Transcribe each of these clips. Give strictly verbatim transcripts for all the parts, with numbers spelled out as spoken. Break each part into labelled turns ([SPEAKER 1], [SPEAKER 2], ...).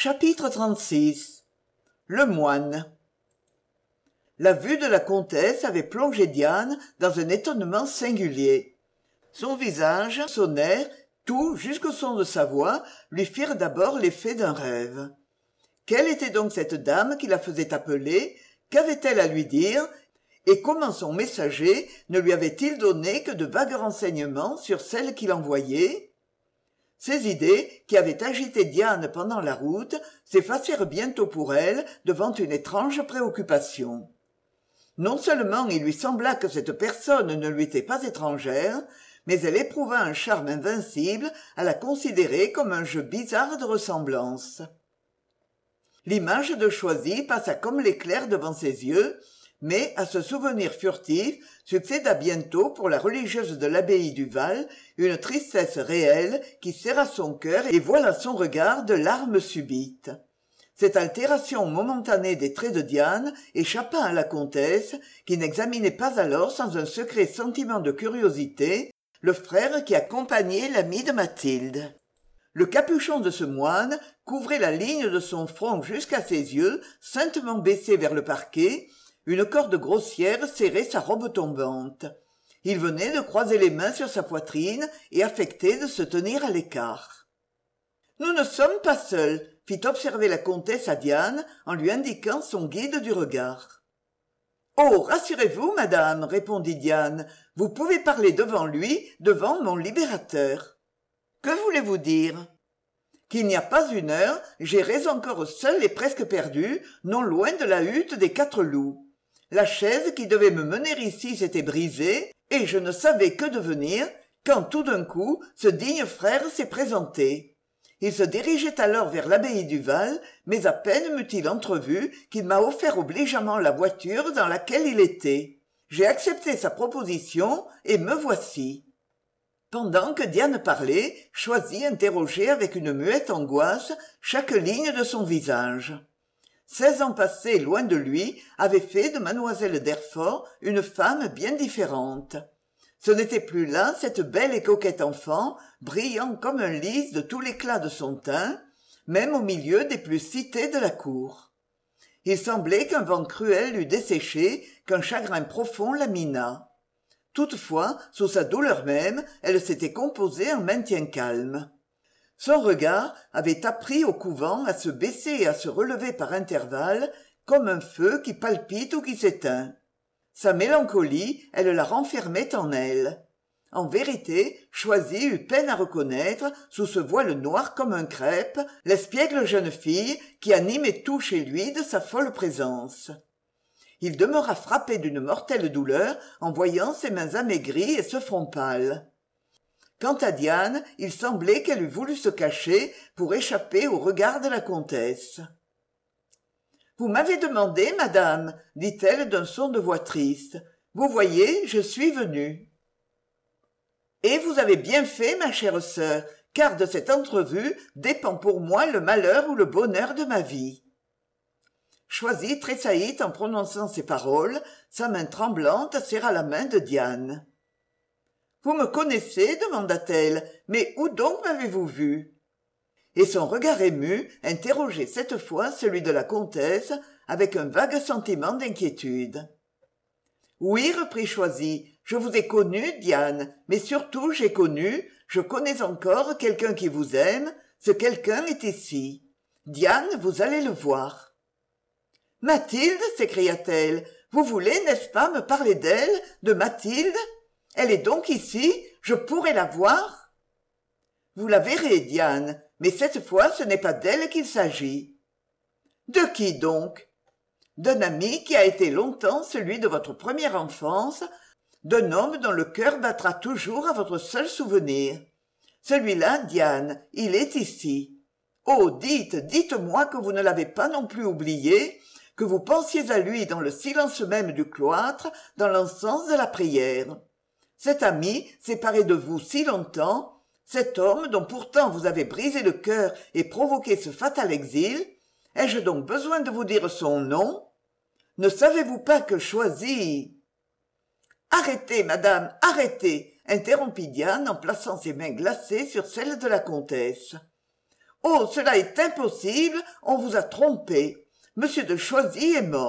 [SPEAKER 1] Chapitre trente-six. Le moine. La vue de la comtesse avait plongé Diane dans un étonnement singulier. Son visage, son air, tout jusqu'au son de sa voix lui firent d'abord l'effet d'un rêve. Quelle était donc cette dame qui la faisait appeler? Qu'avait-elle à lui dire? Et comment son messager ne lui avait-il donné que de vagues renseignements sur celle qu'il envoyait? Ces idées, qui avaient agité Diane pendant la route, s'effacèrent bientôt pour elle devant une étrange préoccupation. Non seulement il lui sembla que cette personne ne lui était pas étrangère, mais elle éprouva un charme invincible à la considérer comme un jeu bizarre de ressemblance. L'image de Choisy passa comme l'éclair devant ses yeux, mais à ce souvenir furtif succéda bientôt pour la religieuse de l'abbaye du Val une tristesse réelle qui serra son cœur et voila son regard de larmes subites. Cette altération momentanée des traits de Diane échappa à la comtesse, qui n'examinait pas alors sans un secret sentiment de curiosité le frère qui accompagnait l'ami de Mathilde. Le capuchon de ce moine couvrait la ligne de son front jusqu'à ses yeux, saintement baissés vers le parquet. Une corde grossière serrait sa robe tombante. Il venait de croiser les mains sur sa poitrine et affectait de se tenir à l'écart. « Nous ne sommes pas seuls », fit observer la comtesse à Diane en lui indiquant son guide du regard. « Oh, rassurez-vous, madame, répondit Diane, vous pouvez parler devant lui, devant mon libérateur. »« Que voulez-vous dire ?»« Qu'il n'y a pas une heure, j'errais encore seul et presque perdu, non loin de la hutte des quatre loups. La chaise qui devait me mener ici s'était brisée, et je ne savais que devenir, quand tout d'un coup ce digne frère s'est présenté. Il se dirigeait alors vers l'abbaye du Val, mais à peine m'eut-il entrevu qu'il m'a offert obligeamment la voiture dans laquelle il était. J'ai accepté sa proposition, et me voici. » Pendant que Diane parlait, Choisy interrogeait avec une muette angoisse chaque ligne de son visage. Seize ans passés loin de lui avaient fait de mademoiselle Derfort une femme bien différente. Ce n'était plus là cette belle et coquette enfant, brillant comme un lys de tout l'éclat de son teint, même au milieu des plus cités de la cour. Il semblait qu'un vent cruel l'eût desséchée, qu'un chagrin profond la minât. Toutefois, sous sa douleur même, elle s'était composée un maintien calme. Son regard avait appris au couvent à se baisser et à se relever par intervalles, comme un feu qui palpite ou qui s'éteint. Sa mélancolie, elle la renfermait en elle. En vérité, Choisy eut peine à reconnaître, sous ce voile noir comme un crêpe, l'espiègle jeune fille qui animait tout chez lui de sa folle présence. Il demeura frappé d'une mortelle douleur en voyant ses mains amaigries et ce front pâle. Quant à Diane, il semblait qu'elle eût voulu se cacher pour échapper au regard de la comtesse. « Vous m'avez demandé, madame, dit-elle d'un son de voix triste. Vous voyez, je suis venue. »« Et vous avez bien fait, ma chère sœur, car de cette entrevue dépend pour moi le malheur ou le bonheur de ma vie. » Choisy tressaillit en prononçant ces paroles, sa main tremblante serra la main de Diane. « Vous me connaissez ? demanda-t-elle. « Mais où donc m'avez-vous vu ?» Et son regard ému interrogeait cette fois celui de la comtesse avec un vague sentiment d'inquiétude. « Oui, reprit Choisy, je vous ai connue, Diane, mais surtout j'ai connu, je connais encore quelqu'un qui vous aime, ce quelqu'un est ici. Diane, vous allez le voir. »« Mathilde !» s'écria-t-elle. « Vous voulez, n'est-ce pas, me parler d'elle, de Mathilde ? Elle est donc ici ? Je pourrai la voir ?»« Vous la verrez, Diane, mais cette fois ce n'est pas d'elle qu'il s'agit. »« De qui donc ? » ?»« D'un ami qui a été longtemps celui de votre première enfance, d'un homme dont le cœur battra toujours à votre seul souvenir. Celui-là, Diane, il est ici. Oh, dites, dites-moi que vous ne l'avez pas non plus oublié, que vous pensiez à lui dans le silence même du cloître, dans l'encens de la prière. Cet ami, séparé de vous si longtemps, cet homme dont pourtant vous avez brisé le cœur et provoqué ce fatal exil, ai-je donc besoin de vous dire son nom ? Ne savez-vous pas que Choisy... »« Arrêtez, madame, arrêtez !» interrompit Diane en plaçant ses mains glacées sur celles de la comtesse. « Oh, cela est impossible, on vous a trompé. Monsieur de Choisy est mort. »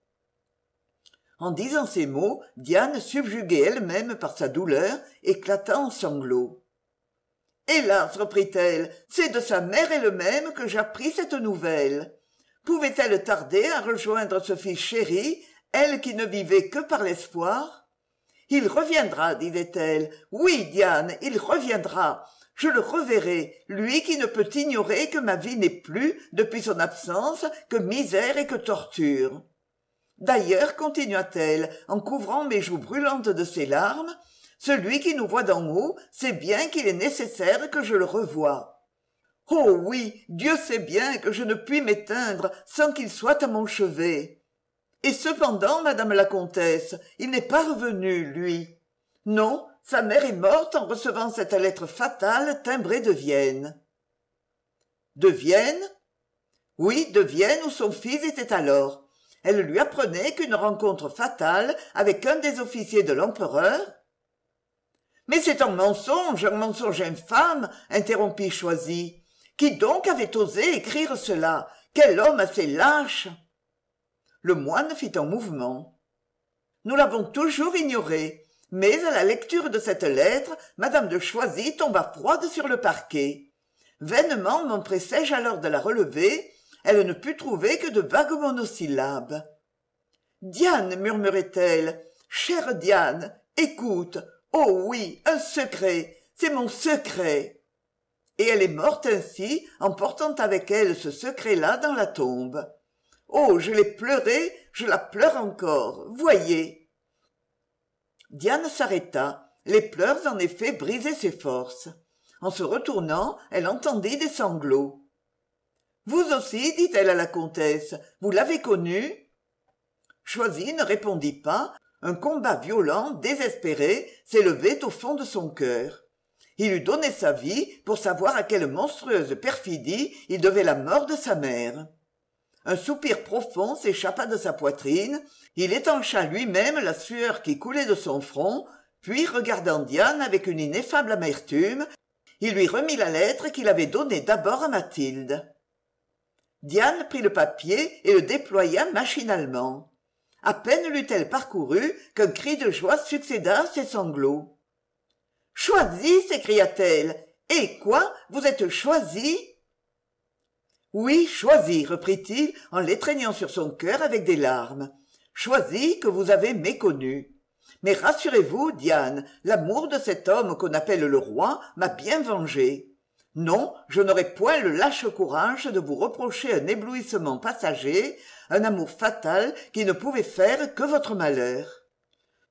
[SPEAKER 1] En disant ces mots, Diane, subjuguée elle-même par sa douleur, éclata en sanglots. « Hélas, reprit-elle, c'est de sa mère elle-même que j'appris cette nouvelle. Pouvait-elle tarder à rejoindre ce fils chéri, elle qui ne vivait que par l'espoir ? Il reviendra, disait-elle. Oui, Diane, il reviendra. Je le reverrai, lui qui ne peut ignorer que ma vie n'est plus, depuis son absence, que misère et que torture. D'ailleurs, continua-t-elle, en couvrant mes joues brûlantes de ses larmes, celui qui nous voit d'en haut sait bien qu'il est nécessaire que je le revoie. Oh oui, Dieu sait bien que je ne puis m'éteindre sans qu'il soit à mon chevet. Et cependant, madame la comtesse, il n'est pas revenu, lui. Non, sa mère est morte en recevant cette lettre fatale timbrée de Vienne. De Vienne ? Oui, de Vienne où son fils était alors. Elle lui apprenait qu'une rencontre fatale avec un des officiers de l'empereur. « Mais c'est un mensonge, un mensonge infâme !» interrompit Choisy. « Qui donc avait osé écrire cela ? Quel homme assez lâche !» Le moine fit un mouvement. « Nous l'avons toujours ignoré, mais à la lecture de cette lettre, madame de Choisy tomba froide sur le parquet. Vainement m'empressai-je alors de la relever. Elle ne put trouver que de vagues monosyllabes. « Diane, murmurait-elle, chère Diane, écoute. Oh oui, un secret, c'est mon secret. » Et elle est morte ainsi, emportant avec elle ce secret-là dans la tombe. Oh, je l'ai pleuré, je la pleure encore, voyez. Diane s'arrêta. Les pleurs, en effet, brisaient ses forces. En se retournant, elle entendit des sanglots. « Vous aussi, dit-elle à la comtesse, vous l'avez connu ?» Choisy ne répondit pas. Un combat violent, désespéré, s'élevait au fond de son cœur. Il eût donné sa vie pour savoir à quelle monstrueuse perfidie il devait la mort de sa mère. Un soupir profond s'échappa de sa poitrine, il étancha lui-même la sueur qui coulait de son front, puis, regardant Diane avec une ineffable amertume, il lui remit la lettre qu'il avait donnée d'abord à Mathilde. Diane prit le papier et le déploya machinalement. À peine l'eut-elle parcouru qu'un cri de joie succéda à ses sanglots. « Choisy !» s'écria-t-elle. « Eh quoi, vous êtes Choisy ?» « Oui, Choisy, reprit-il en l'étreignant sur son cœur avec des larmes. « Choisy que vous avez méconnu. Mais rassurez-vous, Diane, l'amour de cet homme qu'on appelle le roi m'a bien vengé. Non, je n'aurais point le lâche courage de vous reprocher un éblouissement passager, un amour fatal qui ne pouvait faire que votre malheur. »« Ah !»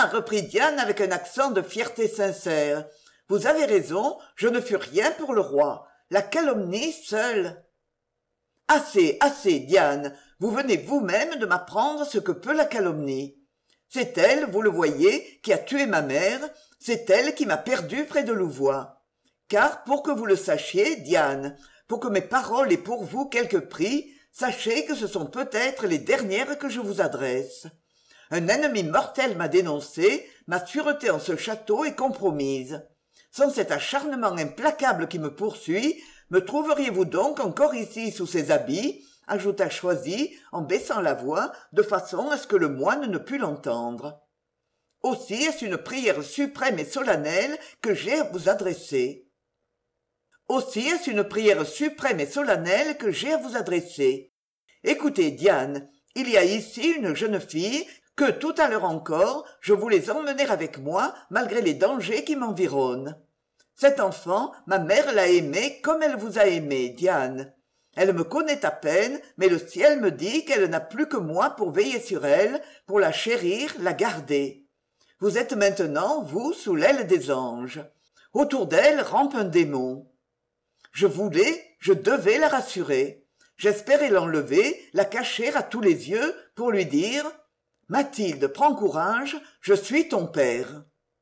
[SPEAKER 1] reprit Diane avec un accent de fierté sincère, « vous avez raison, je ne fus rien pour le roi, la calomnie seule. » « Assez, assez, Diane, vous venez vous-même de m'apprendre ce que peut la calomnie. C'est elle, vous le voyez, qui a tué ma mère, c'est elle qui m'a perdu près de Louvois. Car, pour que vous le sachiez, Diane, pour que mes paroles aient pour vous quelque prix, sachez que ce sont peut-être les dernières que je vous adresse. Un ennemi mortel m'a dénoncé, ma sûreté en ce château est compromise. Sans cet acharnement implacable qui me poursuit, me trouveriez-vous donc encore ici sous ces habits, ajouta Choisy en baissant la voix de façon à ce que le moine ne pût l'entendre. Aussi est-ce une prière suprême et solennelle que j'ai à vous adresser. Aussi est-ce une prière suprême et solennelle que j'ai à vous adresser. Écoutez, Diane, il y a ici une jeune fille que tout à l'heure encore je voulais emmener avec moi malgré les dangers qui m'environnent. Cet enfant, ma mère l'a aimée comme elle vous a aimé, Diane. Elle me connaît à peine, mais le ciel me dit qu'elle n'a plus que moi pour veiller sur elle, pour la chérir, la garder. Vous êtes maintenant, vous, sous l'aile des anges. Autour d'elle rampe un démon. Je voulais, je devais la rassurer. J'espérais l'enlever, la cacher à tous les yeux, pour lui dire « Mathilde, prends courage, je suis ton père. »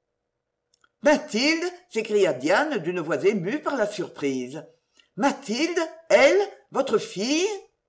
[SPEAKER 1] Mathilde, s'écria Diane d'une voix émue par la surprise. Mathilde, elle, votre fille?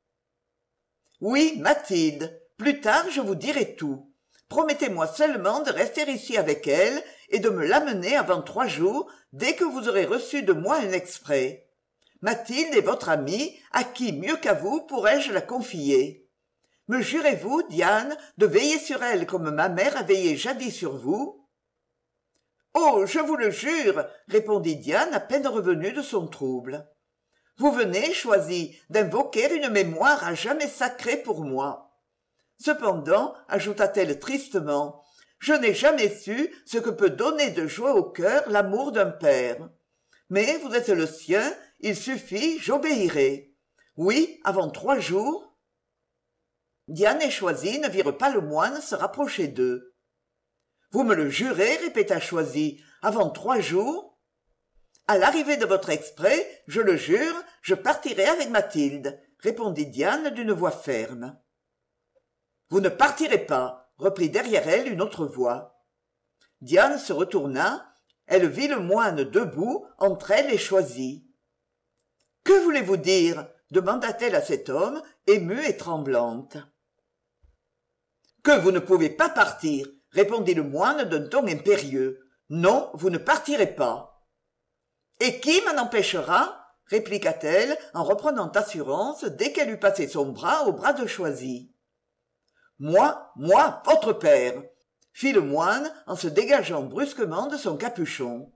[SPEAKER 1] Oui, Mathilde. Plus tard, je vous dirai tout. Promettez-moi seulement de rester ici avec elle et de me l'amener avant trois jours, dès que vous aurez reçu de moi un exprès. Mathilde est votre amie, à qui mieux qu'à vous pourrais-je la confier? Me jurez-vous, Diane, de veiller sur elle comme ma mère a veillé jadis sur vous? Oh, je vous le jure, répondit Diane à peine revenue de son trouble. Vous venez, Choisy, d'invoquer une mémoire à jamais sacrée pour moi. Cependant, ajouta-t-elle tristement, je n'ai jamais su ce que peut donner de joie au cœur l'amour d'un père. Mais vous êtes le sien, il suffit, j'obéirai. Oui, avant trois jours. Diane et Choisy ne virent pas le moine se rapprocher d'eux. Vous me le jurez, répéta Choisy, avant trois jours? À l'arrivée de votre exprès, je le jure, je partirai avec Mathilde, répondit Diane d'une voix ferme. Vous ne partirez pas, reprit derrière elle une autre voix. Diane se retourna, elle vit le moine debout entre elle et Choisy. Que voulez-vous dire? demanda-t-elle à cet homme, émue et tremblante. Que vous ne pouvez pas partir, répondit le moine d'un ton impérieux. Non, vous ne partirez pas. Et qui m'en empêchera? répliqua-t-elle en reprenant assurance dès qu'elle eut passé son bras au bras de Choisy. Moi, moi, votre père, fit le moine en se dégageant brusquement de son capuchon.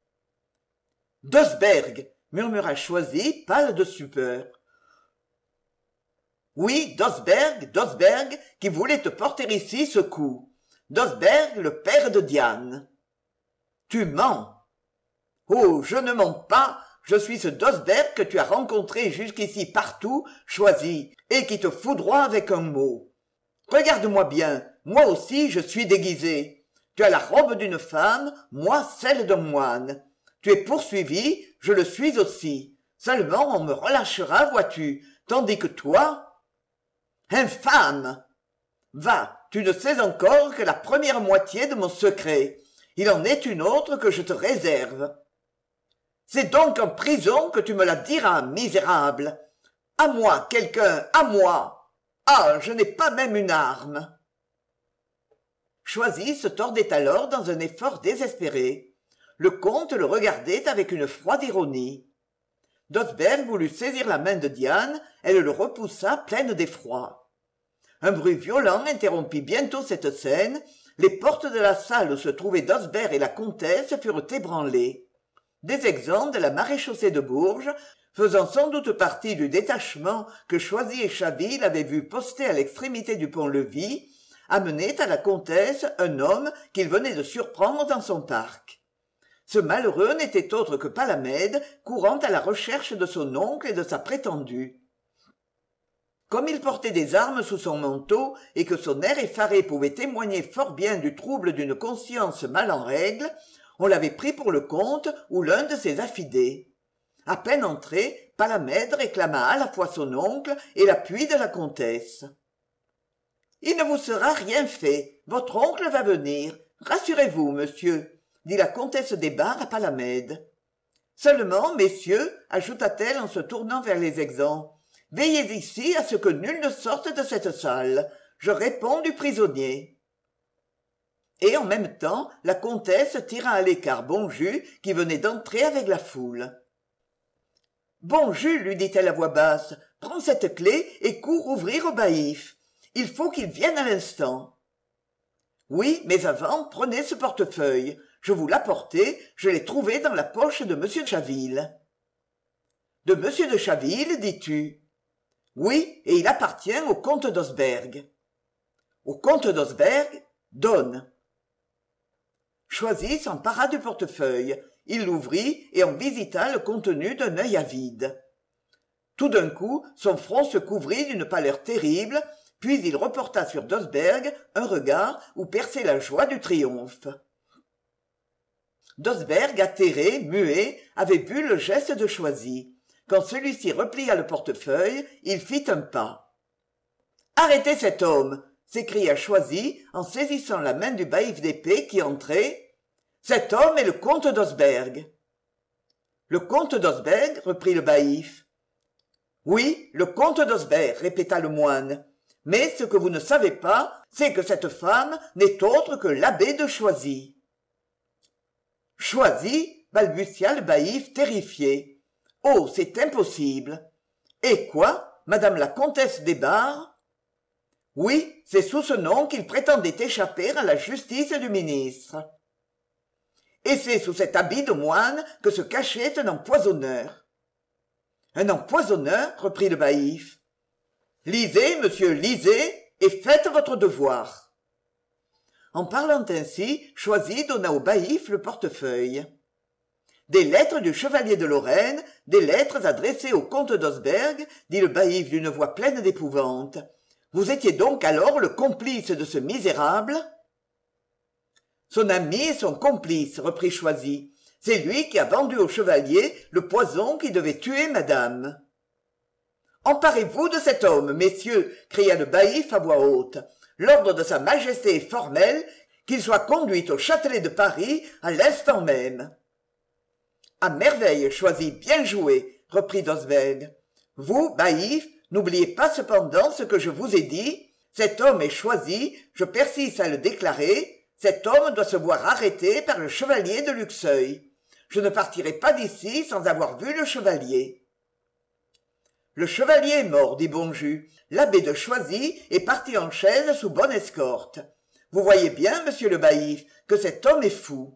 [SPEAKER 1] Dosberg, murmura Choisy, pâle de stupeur. Oui, Dosberg, Dosberg, qui voulait te porter ici ce coup. Dosberg, le père de Diane. Tu mens. Oh, je ne mens pas, je suis ce Dosberg que tu as rencontré jusqu'ici partout, Choisy, et qui te foudroie avec un mot. Regarde-moi bien, moi aussi je suis déguisé. Tu as la robe d'une femme, moi celle d'un moine. Tu es poursuivi, je le suis aussi. Seulement on me relâchera, vois-tu, tandis que toi... Infâme! Va, tu ne sais encore que la première moitié de mon secret. Il en est une autre que je te réserve. C'est donc en prison que tu me la diras, misérable. À moi, quelqu'un, à moi. Ah, je n'ai pas même une arme. Choisy se tordait alors dans un effort désespéré. Le comte le regardait avec une froide ironie. Dosberg voulut saisir la main de Diane, elle le repoussa pleine d'effroi. Un bruit violent interrompit bientôt cette scène, les portes de la salle où se trouvaient Dosberg et la comtesse furent ébranlées. Des exemples de la maréchaussée de Bourges, faisant sans doute partie du détachement que Choisy et Chaville avaient vu poster à l'extrémité du pont-levis, amenaient à la comtesse un homme qu'il venait de surprendre dans son parc. Ce malheureux n'était autre que Palamède, courant à la recherche de son oncle et de sa prétendue. Comme il portait des armes sous son manteau et que son air effaré pouvait témoigner fort bien du trouble d'une conscience mal en règle, on l'avait pris pour le comte ou l'un de ses affidés. À peine entré, Palamède réclama à la fois son oncle et l'appui de la comtesse. « Il ne vous sera rien fait, votre oncle va venir. Rassurez-vous, monsieur, » dit la comtesse des Barres à Palamède. « Seulement, messieurs, ajouta-t-elle en se tournant vers les exempts, veillez ici à ce que nul ne sorte de cette salle. Je réponds du prisonnier. » Et en même temps, la comtesse tira à l'écart Bonjus, qui venait d'entrer avec la foule. « Bonjus, lui dit-elle à voix basse, prends cette clé et cours ouvrir au baïf. Il faut qu'il vienne à l'instant. »« Oui, mais avant, prenez ce portefeuille. Je vous l'apportais, je l'ai trouvé dans la poche de monsieur de Chaville. »« De monsieur de Chaville, dis-tu ?»« Oui, et il appartient au comte d'Osberg. »« Au comte d'Osberg ? Donne. » Choisy s'empara du portefeuille. Il l'ouvrit et en visita le contenu d'un œil avide. Tout d'un coup, son front se couvrit d'une pâleur terrible, puis il reporta sur Dosberg un regard où perçait la joie du triomphe. Dosberg, atterré, muet, avait vu le geste de Choisy. Quand celui-ci replia le portefeuille, il fit un pas. « Arrêtez cet homme !» s'écria Choisy en saisissant la main du baïf d'épée qui entrait. « Cet homme est le comte d'Osberg. »« Le comte d'Osberg ?» reprit le baïf. « Oui, le comte d'Osberg, répéta le moine. Mais ce que vous ne savez pas, c'est que cette femme n'est autre que l'abbé de Choisy. »« Choisy ?» balbutia le baïf terrifié. Oh, c'est impossible. Et quoi, madame la comtesse des Barres? Oui, c'est sous ce nom qu'il prétendait échapper à la justice du ministre. Et c'est sous cet habit de moine que se cachait un empoisonneur. Un empoisonneur, reprit le baïf. Lisez, monsieur, lisez, et faites votre devoir. En parlant ainsi, Choisy donna au baïf le portefeuille. Des lettres du chevalier de Lorraine, des lettres adressées au comte d'Osberg, dit le baïf d'une voix pleine d'épouvante. Vous étiez donc alors le complice de ce misérable? Son ami et son complice, reprit Choisy. C'est lui qui a vendu au chevalier le poison qui devait tuer madame. Emparez-vous de cet homme, messieurs, cria le baïf à voix haute. L'ordre de sa majesté est formel, qu'il soit conduit au Châtelet de Paris à l'instant même. À merveille, Choisy, bien joué, reprit Osberg. Vous, baïf, n'oubliez pas cependant ce que je vous ai dit. Cet homme est Choisy, je persiste à le déclarer. Cet homme doit se voir arrêté par le chevalier de Luxeuil. Je ne partirai pas d'ici sans avoir vu le chevalier. Le chevalier est mort, dit Bonjus. L'abbé de Choisy est parti en chaise sous bonne escorte. Vous voyez bien, monsieur le baïf, que cet homme est fou.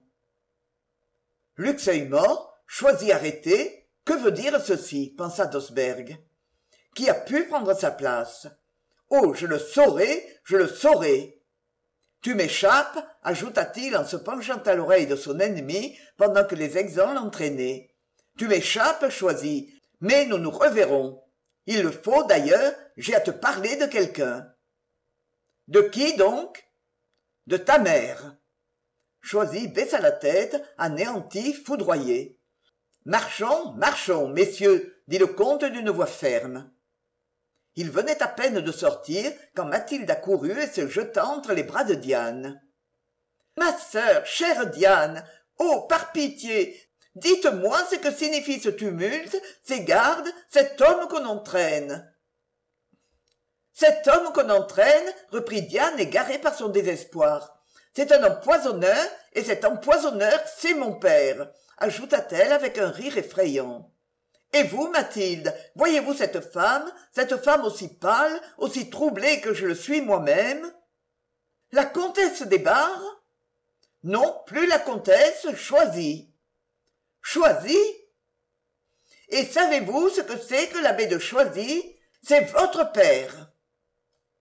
[SPEAKER 1] Luxeuil mort, Choisy arrêté, que veut dire ceci, pensa D'Osberg. Qui a pu prendre sa place? Oh, je le saurai, je le saurai. Tu m'échappes, ajouta-t-il en se penchant à l'oreille de son ennemi pendant que les exempts l'entraînaient. Tu m'échappes, Choisy, mais nous nous reverrons. Il le faut, d'ailleurs, j'ai à te parler de quelqu'un. De qui donc? De ta mère. Choisy baissa la tête, anéanti, foudroyé. Marchons, marchons, messieurs, dit le comte d'une voix ferme. Il venait à peine de sortir quand Mathilde accourut et se jeta entre les bras de Diane. « Ma sœur, chère Diane, oh, par pitié, dites-moi ce que signifie ce tumulte, ces gardes, cet homme qu'on entraîne. » Cet homme qu'on entraîne, reprit Diane égarée par son désespoir. C'est un empoisonneur, et cet empoisonneur, c'est mon père, ajouta-t-elle avec un rire effrayant. Et vous, Mathilde, voyez-vous cette femme, cette femme aussi pâle, aussi troublée que je le suis moi-même? La comtesse des Barres? Non, plus la comtesse, Choisy. Choisy? Et savez-vous ce que c'est que l'abbé de Choisy? C'est votre père.